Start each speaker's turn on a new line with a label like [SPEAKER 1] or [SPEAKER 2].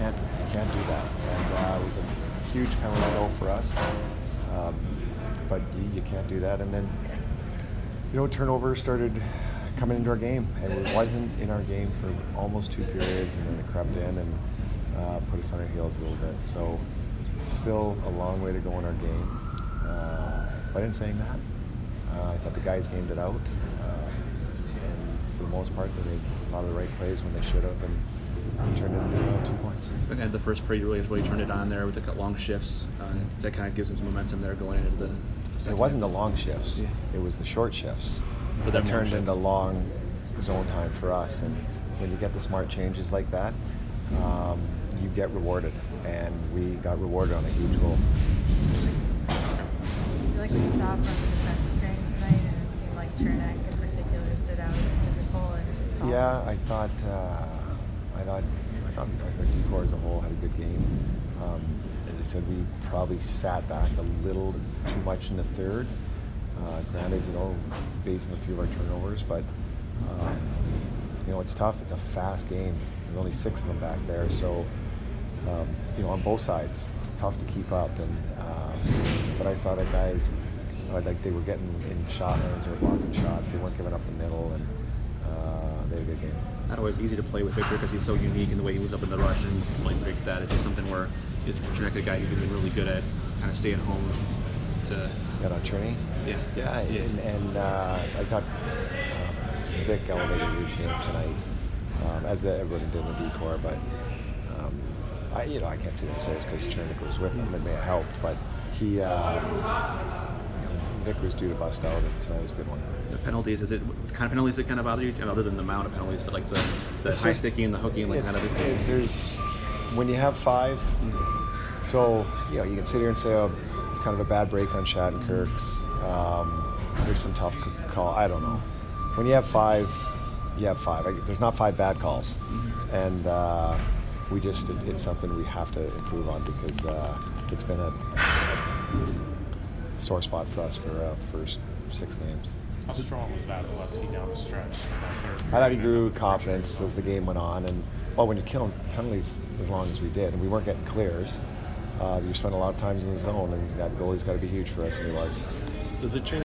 [SPEAKER 1] can't do that. And it was a huge penalty goal for us, but you can't do that. And then turnovers started coming into our game, and it wasn't in our game for almost 2 periods, and then it crept in and put us on our heels a little bit. So still a long way to go in our game. But in saying that, I thought the guys gamed it out, and for the most part, they made a lot of the right plays when they should have, and turned it into 2 points.
[SPEAKER 2] And the first period really turned it on there with the long shifts. That kind of gives them some momentum there going into the second.
[SPEAKER 1] It wasn't the long shifts; it was the short shifts that turned into long zone time for us. And when you get the smart changes like that, you get rewarded, and we got rewarded on a huge goal.
[SPEAKER 3] I feel like we saw from the defensive pairings tonight, and it seemed like Chernak in particular stood out as physical and just solid.
[SPEAKER 1] Yeah, I thought our decor as a whole had a good game. As I said, we probably sat back a little too much in the third. Granted, based on a few of our turnovers, but it's tough. It's a fast game. There's only 6 of them back there, so on both sides, it's tough to keep up. And but I thought our guys, they were getting in shot lanes or blocking shots. They weren't giving up the middle, and they had a good game.
[SPEAKER 2] Not always easy to play with Victor because he's so unique in the way he moves up in the rush and like break that. It's just something where is Chernak a guy who's been really good at kind of staying home to.
[SPEAKER 1] On Cherney?
[SPEAKER 2] Yeah.
[SPEAKER 1] And I thought Vic elevated his game tonight, as everybody did in the decor, but I can't sit here and say it's because Chernick was with him. It may have helped, but Vic was due to bust out, and tonight was a good one.
[SPEAKER 2] The penalties, is it what kind of penalties that kind of bother you? Other than the amount of penalties, but like the high sticking and the hooking,
[SPEAKER 1] there's when you have 5, so you can sit here and say, kind of a bad break on Shattenkirk's. There's some tough call. I don't know. When you have 5, you have 5. There's not 5 bad calls, and it's something we have to improve on because it's been a sore spot for us for the first 6 games.
[SPEAKER 4] How strong was Vasilevsky down the stretch?
[SPEAKER 1] I thought he grew confidence as the game went on, and when you're killing penalties as long as we did, and we weren't getting clears, you spent a lot of times in the zone, and that goalie's got to be huge for us, and he was.
[SPEAKER 4] Does it change